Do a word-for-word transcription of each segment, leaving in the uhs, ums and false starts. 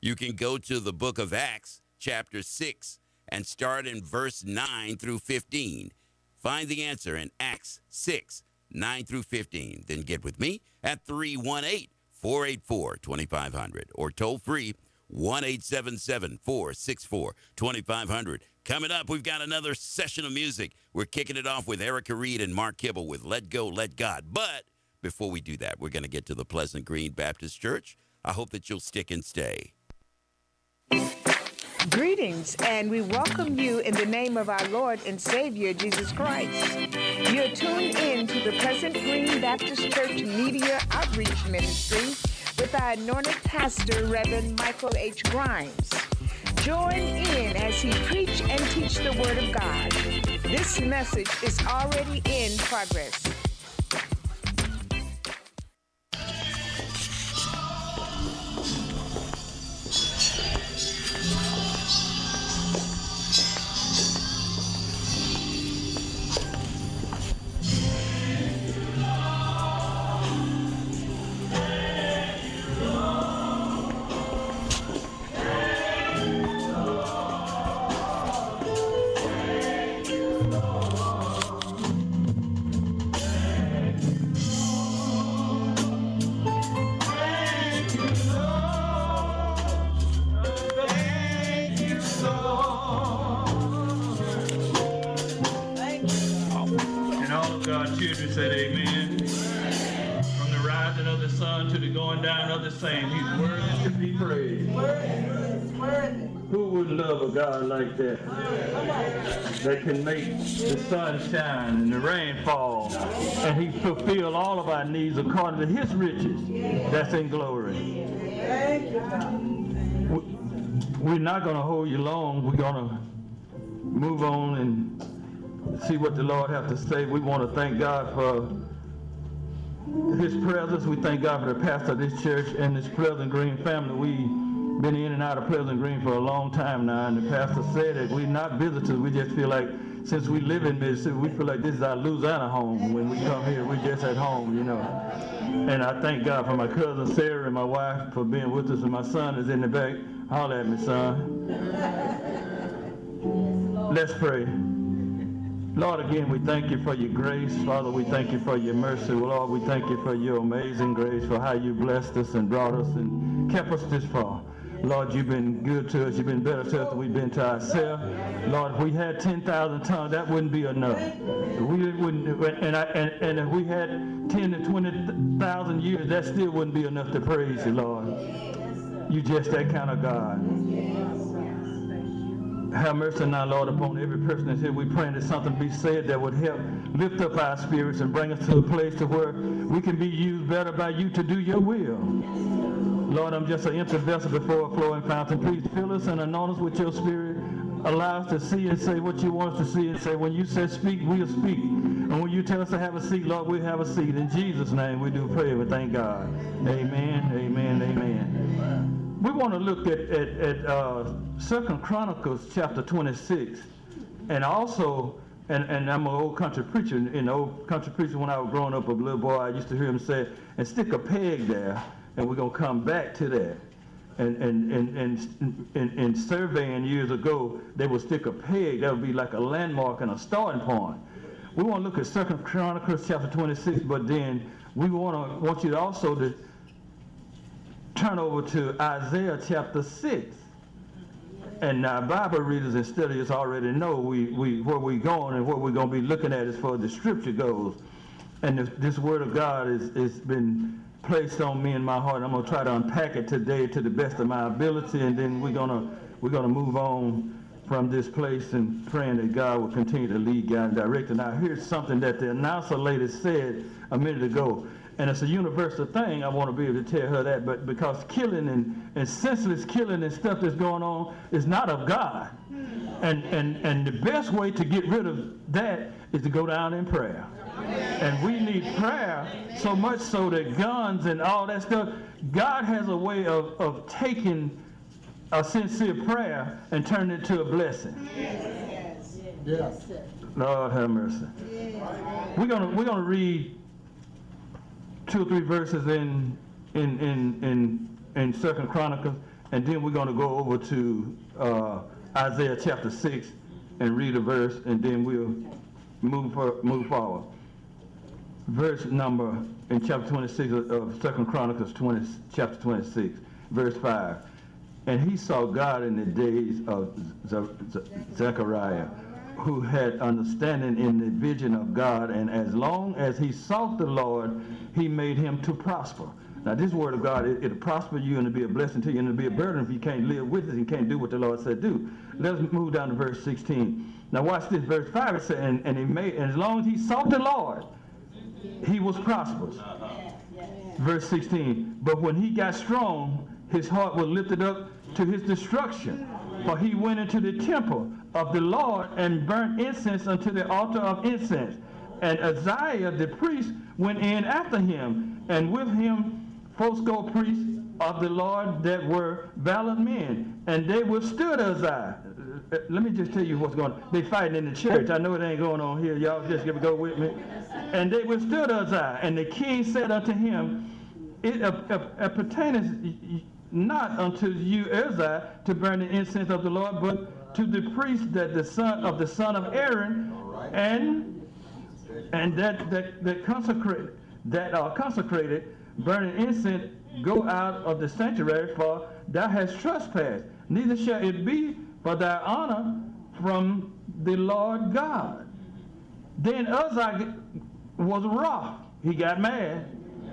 You can go to the book of Acts, chapter six, and start in verse nine through fifteen. Find the answer in Acts six, nine through fifteen. Then get with me at three one eight, four eight four, two five zero zero or toll free one eight seven seven, four six four, two five zero zero. Coming up, we've got another session of music. We're kicking it off with Erica Reed and Mark Kibble with Let Go, Let God. But before we do that, we're going to get to the Pleasant Green Baptist Church. I hope that you'll stick and stay. Greetings, and we welcome you in the name of our Lord and Savior, Jesus Christ. You're tuned in to the Pleasant Green Baptist Church Media Outreach Ministry with our anointed pastor, Reverend Michael H. Grimes. Join in as he preach and teach the Word of God. This message is already in progress. Children said amen. From the rising of the sun to the going down of the same, he's worthy to be praised. Who would love a God like that? That can make the sun shine and the rain fall, and he fulfill all of our needs according to his riches that's in glory. We're not going to hold you long. We're going to move on and see what the Lord has to say. We want to thank God for his presence. We thank God for the pastor of this church and this Pleasant Green family. We've been in and out of Pleasant Green for a long time now, and the pastor said that we're not visitors. We just feel like, since we live in Mississippi, we feel like this is our Louisiana home. When we come here, we're just at home, you know. And I thank God for my cousin Sarah and my wife for being with us, and my son is in the back. Holler at me, son. Let's pray. Lord, again, we thank you for your grace. Father, we thank you for your mercy. Lord, we thank you for your amazing grace, for how you blessed us and brought us and kept us this far. Lord, you've been good to us. You've been better to us than we've been to ourselves. Lord, if we had ten thousand tongues, that wouldn't be enough. We wouldn't, and, I, and, and if we had ten to twenty thousand years, that still wouldn't be enough to praise you, Lord. You're just that kind of God. Have mercy now, Lord, upon every person that's here. We pray that something be said that would help lift up our spirits and bring us to a place to where we can be used better by you to do your will. Lord, I'm just an empty vessel before a flowing fountain. Please fill us and anoint us with your spirit. Allow us to see and say what you want us to see and say. When you say speak, we'll speak. And when you tell us to have a seat, Lord, we'll have a seat. In Jesus' name we do pray and thank God. Amen, amen, amen. We want to look at, at, at uh, Second Chronicles chapter twenty-six, and also, and, and I'm an old country preacher, and old country preacher when I was growing up a little boy, I used to hear him say, and stick a peg there, and we're going to come back to that. And, and, and, and, and, and surveying years ago, they would stick a peg, that would be like a landmark and a starting point. We want to look at Second Chronicles chapter twenty-six, but then we want to want you to also to turn over to Isaiah chapter six. And now Bible readers and studies already know we, we where we're going and what we're going to be looking at as far as the scripture goes. And this, this word of God is, is been placed on me in my heart. I'm going to try to unpack it today to the best of my ability, and then we're going to we're going to move on from this place and praying that God will continue to lead, guide, and direct. And now here's something that the announcer lady said a minute ago. And it's a universal thing. I want to be able to tell her that, but because killing and, and senseless killing and stuff that's going on is not of God. And, and, and the best way to get rid of that is to go down in prayer. And we need prayer so much so that guns and all that stuff, God has a way of, of taking a sincere prayer and turning it to a blessing. Yes. Yes. Lord have mercy. We're gonna we're gonna read two or three verses in in in in, in Second Chronicles, and then we're going to go over to uh, Isaiah chapter six and read a verse, and then we'll move for, move forward. Verse number in chapter twenty-six of, of Second Chronicles twenty, chapter twenty-six, verse five. And he saw God in the days of Z- Z- Zechariah, who had understanding in the vision of God, and as long as he sought the Lord, he made him to prosper. Now this word of God, it, it'll prosper you and it'll be a blessing to you, and it'll be a burden if you can't live with it and can't do what the Lord said do. Let's move down to verse sixteen. Now watch this, verse five, it said, and, and, he made, and as long as he sought the Lord, he was prosperous. Verse sixteen, but when he got strong, his heart was lifted up to his destruction. For he went into the temple of the Lord and burnt incense unto the altar of incense. And Uzziah the priest went in after him, and with him fourscore priests of the Lord that were valiant men. And they withstood Uzziah. Let me just tell you what's going on. They fighting in the church. I know it ain't going on here. Y'all just gonna go with me. And they withstood Uzziah. And the king said unto him, it appertaineth not unto you, Uzziah, to burn the incense of the Lord, but to the priest that the son of the son of Aaron, and and that that that consecrate that are consecrated, burning incense, go out of the sanctuary, for thou hast trespassed. Neither shall it be for thy honor from the Lord God. Then Uzziah was wroth. He got mad.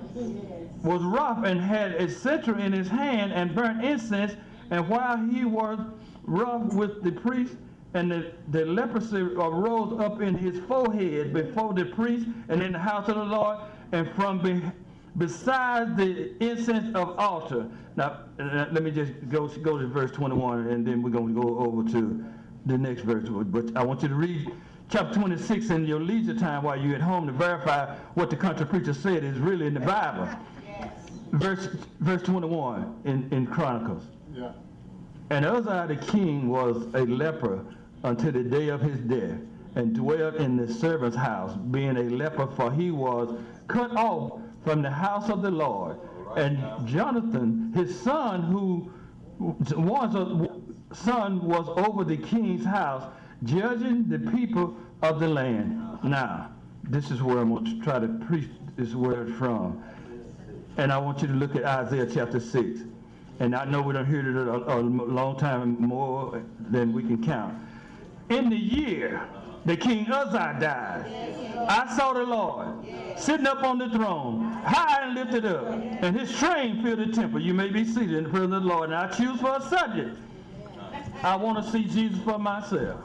Was wroth and had a scepter in his hand and burnt incense. And while he was wroth with the priest, and the, the leprosy arose up in his forehead before the priest and in the house of the Lord, and from be, besides the incense of altar. Now, let me just go, go to verse twenty-one, and then we're going to go over to the next verse. But I want you to read chapter twenty-six in your leisure time while you're at home to verify what the country preacher said is really in the Bible. Yes. Verse, verse twenty-one in, in Chronicles. Yeah. And Uzziah the king was a leper until the day of his death, and dwelt in the servant's house, being a leper, for he was cut off from the house of the Lord. And Jonathan, his son, who was a son, was over the king's house, judging the people of the land. Now, this is where I'm going to try to preach this word from. And I want you to look at Isaiah chapter six. And I know we don't hear it a, a long time, more than we can count. In the year that King Uzziah died, I saw the Lord sitting up on the throne, high and lifted up, and his train filled the temple. You may be seated in the presence of the Lord. And I choose for a subject, I want to see Jesus for myself.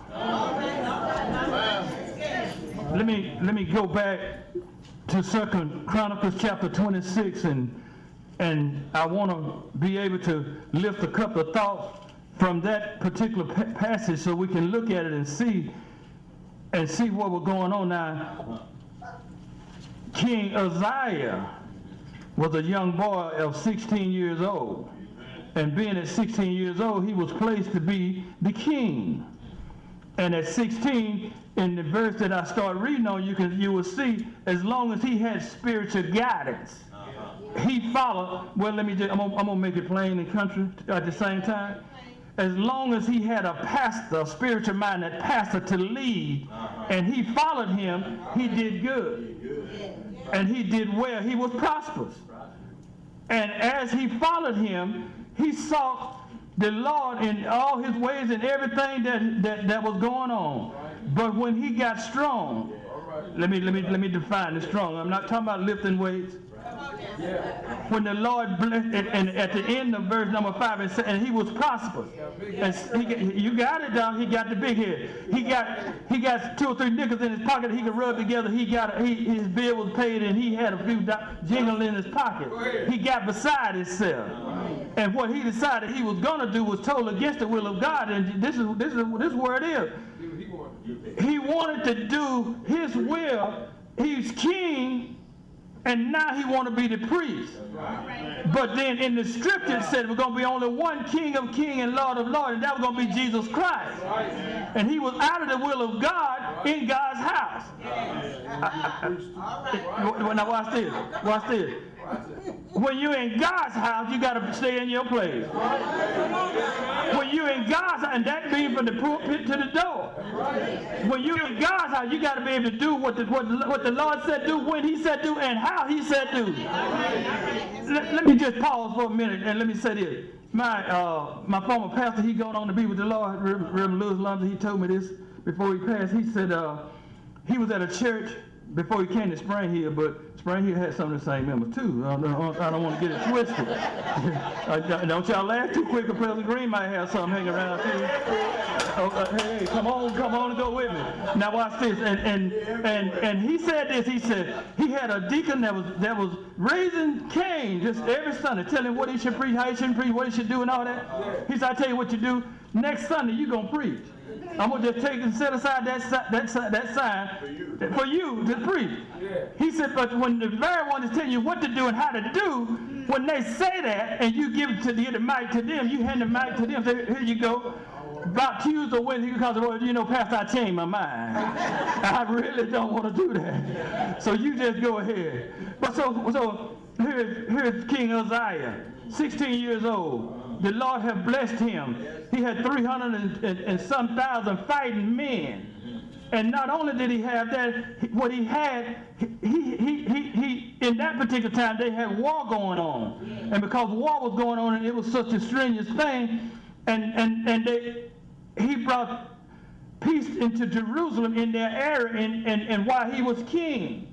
Let me let me go back to Second Chronicles chapter twenty-six, and and I want to be able to lift a couple of thoughts from that particular pa- passage, so we can look at it and see and see what was going on. Now, King Uzziah was a young boy of sixteen years old. And being at sixteen years old, he was placed to be the king. And at sixteen, in the verse that I start reading on, you can you will see, as long as he had spiritual guidance, he followed. Well, let me just, I'm gonna, I'm gonna make it plain and country at the same time. As long as he had a pastor, a spiritual minded pastor to lead, and he followed him, he did good. And he did well. He was prosperous. And as he followed him, he sought the Lord in all his ways and everything that, that, that was going on. But when he got strong, let me let me let me define the strong. I'm not talking about lifting weights. When the Lord blessed, and, and at the end of verse number five, it said, and he was prosperous. And he, you got it, dog. He got the big head. He got he got two or three nickels in his pocket he could rub together. He got he, his bill was paid, and he had a few do- jingle in his pocket. He got beside himself. And what he decided he was gonna do was total against the will of God. And this is this is this is where it is. He wanted to do his will. He's king. And now he want to be the priest. But then in the scripture it said we're going to be only one King of Kings and Lord of Lords, and that was going to be Jesus Christ. And he was out of the will of God in God's house. I, I, I, now watch this. Watch this. When you're in God's house, you got to stay in your place. When you're in God's house, and that means from the pulpit to the door. When you're in God's house, you got to be able to do what the, what, what the Lord said do, when he said do, and how he said do. Let, let me just pause for a minute and let me say this. My uh, my former pastor, he going on to be with the Lord, Reverend Lewis London, he told me this before he passed. He said uh, he was at a church before he came to Spring Hill, but Spring Hill had some of the same members too. I don't, I don't want to get it twisted. Don't y'all laugh too quick, or President Green might have something hanging around too. Oh, uh, hey, come on, come on and go with me. Now watch this. And and and and he said this. He said he had a deacon that was that was raising Cain just every Sunday, telling him what he should preach, how he shouldn't preach, what he should do, and all that. He said, "I tell you what you do. Next Sunday you gonna preach. I'm gonna just take and set aside that that that sign for you, for you to preach." Yeah. He said, "But when the very one is telling you what to do and how to do, when they say that and you give it to the, the mic to them, you hand the mic to them. Say, here you go. About Tuesday or Wednesday, because well, you know, Pastor, I changed my mind. I really don't want to do that. So you just go ahead." But so so here's here's King Uzziah, sixteen years old. The Lord had blessed him. He had three hundred and, and, and some thousand fighting men. And not only did he have that, what he had, he, he, he, he, in that particular time, they had war going on. And because war was going on and it was such a strenuous thing, and, and, and they, he brought peace into Jerusalem in their era and, and, and while he was king.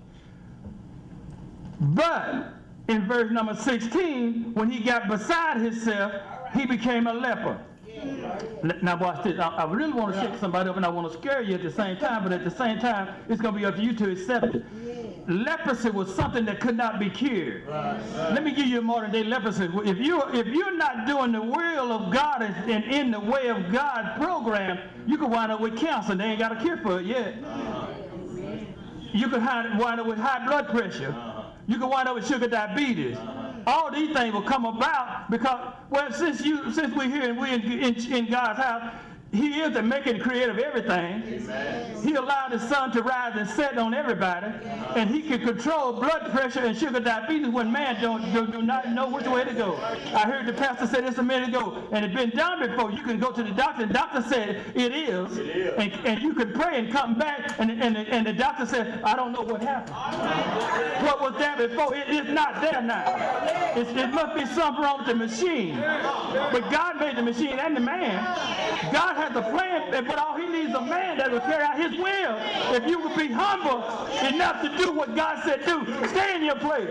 But in verse number sixteen, when he got beside himself, he became a leper. Now watch this. I, I really want to shake somebody up and I want to scare you at the same time, but at the same time, it's going to be up to you to accept it. Leprosy was something that could not be cured. Right. Let me give you a modern day leprosy. If, you, if you're not doing the will of God and, and in the way of God program, you could wind up with cancer. They ain't got a cure for it yet. Uh-huh. You could wind up with high blood pressure. Uh-huh. You could wind up with sugar diabetes. Uh-huh. All these things will come about because, well, since you, since we're here and we're in, in, in God's house, he is the maker and creator of everything. Amen. He allowed the sun to rise and set on everybody, uh-huh. and he can control blood pressure and sugar diabetes when man don't, do, do not know which way to go. I heard the pastor say this a minute ago, and it's been done before. You can go to the doctor, and the doctor said it is, it is. And, and you can pray and come back, and, and, and the doctor said, I don't know what happened. Uh-huh. What was there before? It is not there now. It's, it must be something wrong with the machine. But God made the machine and the man. God has a plan, but all he needs is a man that will carry out his will. If you would be humble enough to do what God said do, stay in your place.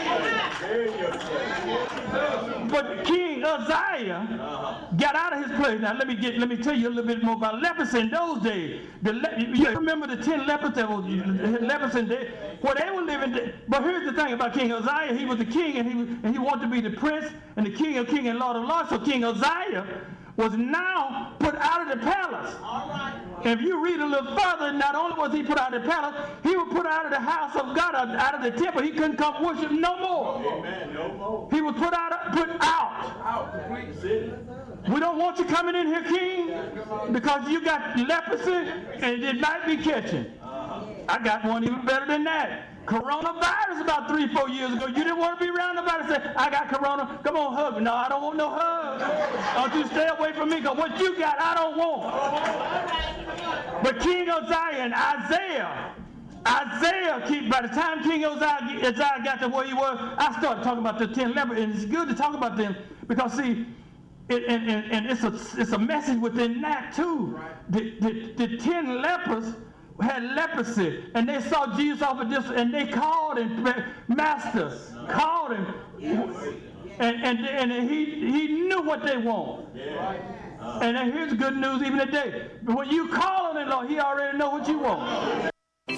But King Uzziah got out of his place. Now let me get, let me tell you a little bit more about leprosy in those days. The le you remember the ten lepers that was leprosy in there? Well, they were living there. But here's the thing about King Uzziah. He was the king, and he was, and he wanted to be the prince and the king of kings and lord of lords. So King Uzziah was now put out of the palace. All right. If you read a little further, not only was he put out of the palace, he was put out of the house of God, out of the temple. He couldn't come worship no more. Amen. No more. He was put out. Put out. Out. Completely. We don't want you coming in here, King, because you got leprosy and it might be catching. Uh-huh. I got one even better than that. Coronavirus about three, four years ago. You didn't want to be around nobody say, I got corona. Come on, hug me. No, I don't want no hug. Don't you stay away from me, because what you got, I don't want. But King Uzziah and Isaiah, Isaiah, by the time King Uzziah, Uzziah got to where he was, I started talking about the ten lepers, and it's good to talk about them because, see, it, and, and, and it's, a, it's a message within that, too. The, the, the ten lepers had leprosy, and they saw Jesus off a distance, and they called him, Master, called him, and, and, and he, he knew what they want. And here's good news even today. When you call on him, Lord, he already know what you want.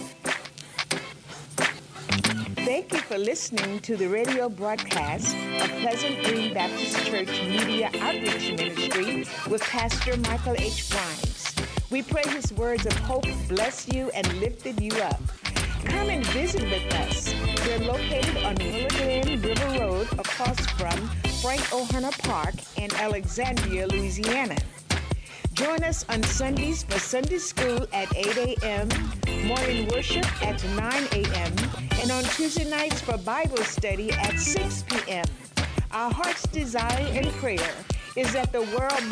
Thank you for listening to the radio broadcast of Pleasant Green Baptist Church Media Outreach Ministry with Pastor Michael H. Grimes. We pray his words of hope bless you and lifted you up. Come and visit with us. We're located on Willow Glen River Road across from Frank O'Hara Park in Alexandria, Louisiana. Join us on Sundays for Sunday school at eight a m, morning worship at nine a m, and on Tuesday nights for Bible study at six p.m. Our heart's desire and prayer is that the world